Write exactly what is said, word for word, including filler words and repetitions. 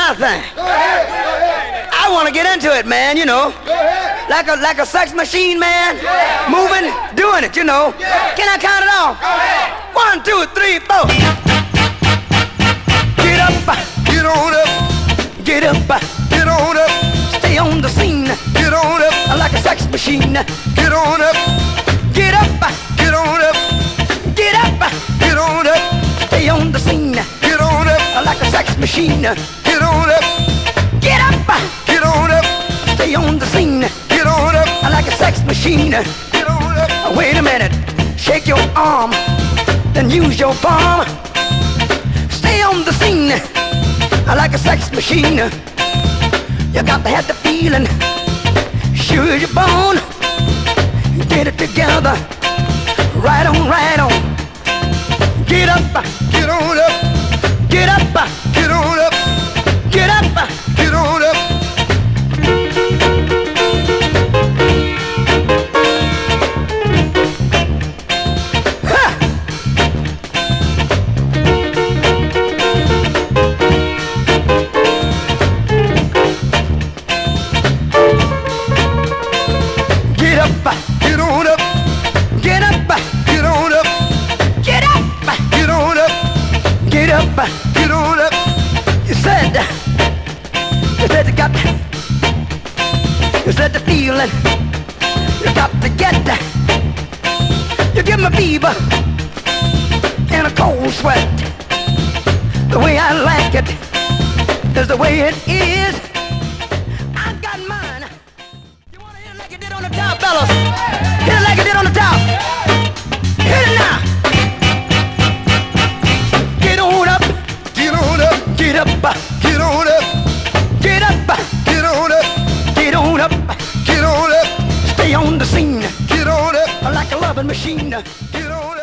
my thing. Go ahead. Go ahead. I want to get into it, man, you know. Go ahead. Like a like a sex machine, man. Yeah. Moving, doing it, you know. Yeah. Can I count it off? Go ahead. One, two, three, four. Get up, Get on up. get up, Get on up. stay on the scene Get on up. like a sex machine. Get on up. Get up, Get on up. get up, Get on up. stay on the scene Get on up. like a sex machine. Get on up. Get up, Get on up. stay on the scene Get on up. like a sex machine. Get on up. Wait a minute, shake your arm, then use your palm. Stay on the scene like a sex machine. You got to have the feeling, sure you're born. Get it together, right on, right on. Get up, Get on up. get up, Get on up. get up. Get on up. Ha! Get up, Get on up. get up, Get on up. get up, Get on up. get up. Get on up. You said, you said you got, you said the feeling, you got to get, you give me fever and a cold sweat. The way I like it is the way it is. I got mine. You wanna hit it like you did on the top, fellas? Hit it like you did on the top. Hit it now. Get on up, Get on up. get up, Get on up. get up, Get on up. get on up. Get on up. Stay on the scene Get on up. like a loving machine. Get on up.